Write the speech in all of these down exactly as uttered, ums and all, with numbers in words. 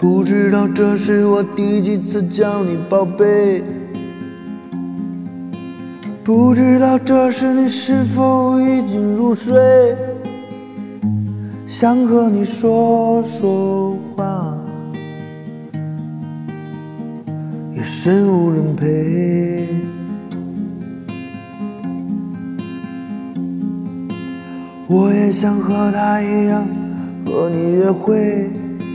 不知道这是我第几次叫你宝贝，不知道这时你是否已经入睡，想和你说说话，夜深无人陪。我也想和他一样和你约会，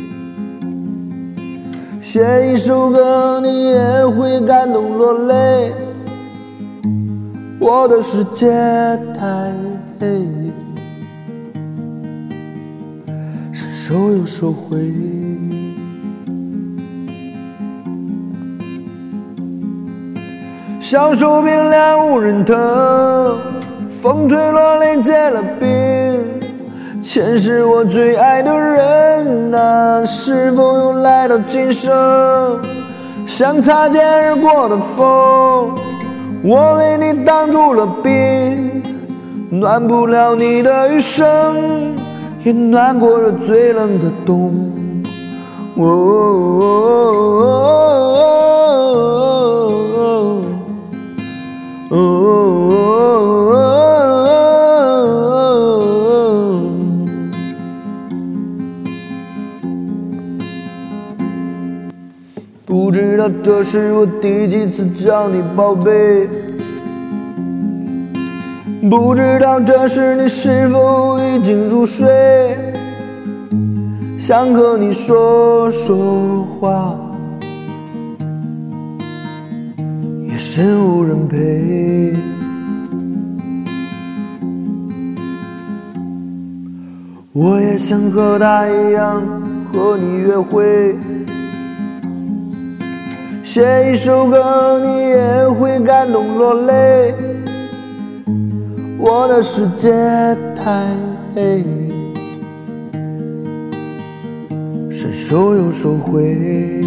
写一首歌你也会感动落泪。我的世界太黑，伸手又收回。像手冰凉无人疼，风吹落泪结了冰。前世我最爱的人啊，是否又来到今生？像擦肩而过的风，我为你挡住了冰，暖不了你的余生，也暖过了最冷的冬。哦哦哦哦哦不知道这是我第几次叫你宝贝，不知道这时你是否已经入睡，想和你说说话，夜深无人陪。我也想和他一样和你约会，写一首歌你也会感动落泪。我的世界太黑，伸手又收回。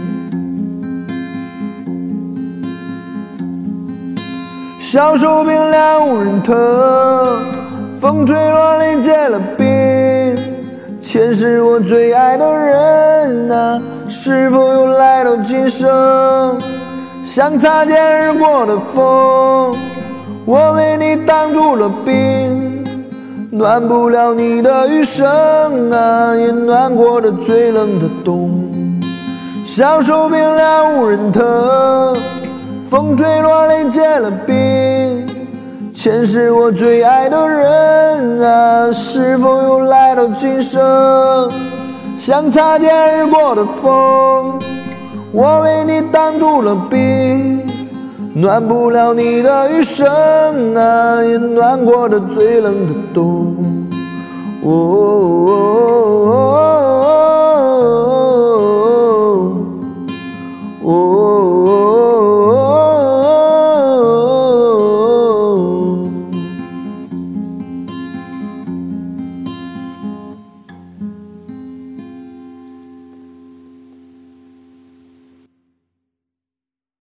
像手冰凉无人疼，风吹落泪结了冰。前世我最爱的人啊，是否又来到今生？像擦肩而过的风，我为你挡住了冰，暖不了你的余生啊，也暖过了最冷的冬。像手冰凉无人疼，风吹落泪结了冰。前世我最爱的人啊，是否又来到今生？像擦肩而过的风，我为你挡住了冰，暖不了你的余生啊，也暖过了最冷的冬。哦哦哦哦